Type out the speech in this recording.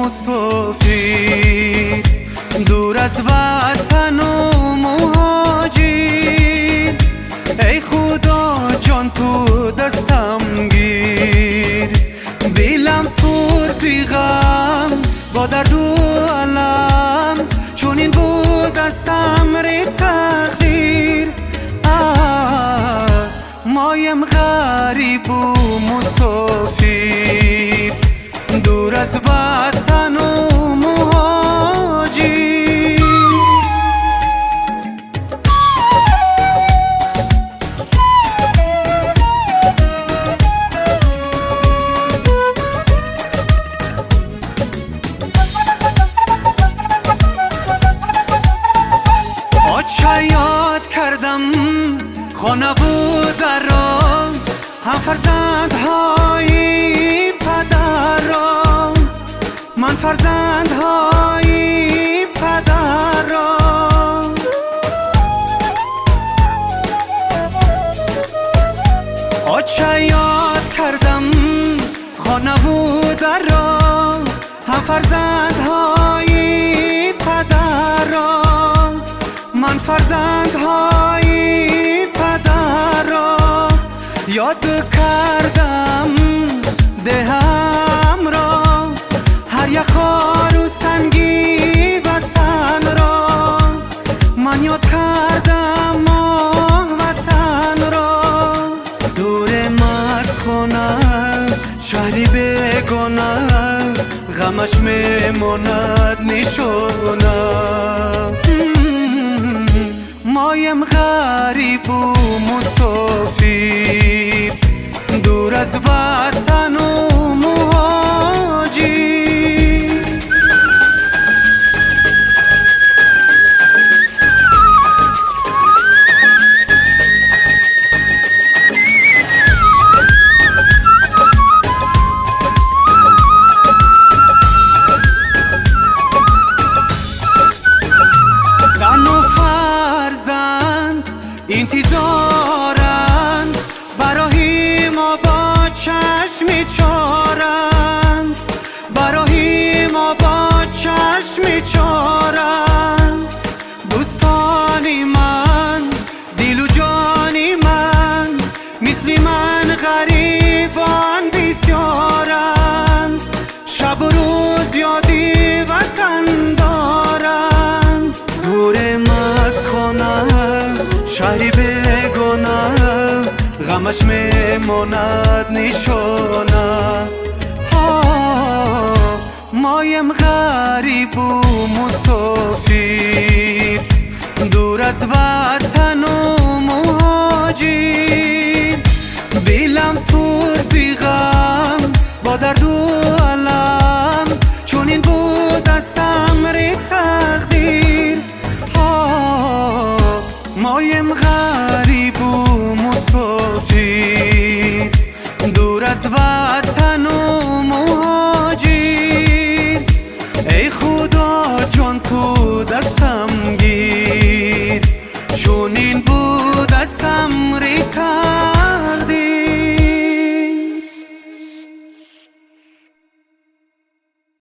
مسافر، دور از وطن و مهاجر. ای خدا جان تو دستم گیر، دلم پر زیغم با درد و علم، چون این بود از امر تقدیر. مایم غریب و مسافر، دور از وطن و مهاجر. آچه یاد کردم خانه بود را، هم فرزندهای پدر را، من فرزندهای پدر را. آچه یاد کردم خانه بود را، هم فرزندهای پدر را، من فرزندهای پدر را. یاد کردم دهم را، هر یک خار و سنگی وطن را. من یاد کردم ماه وطن را، دورم از خانه شهری بگانه، غمش میماند نشانه. مایم غریب و مسافر، دور از وطن و مهاجر. زن و فرزند انتظارند، برای ما با چشم چارند، برای ما با چشم چارند. دوستانی من، دل و جانی من، مثل من غریبان بسیارند. شب و روز یادی وطن دارند، دورم از خانه شهری بگانه، غمش میماند نشانه. مایم غریب و مسافر، دور از وطن و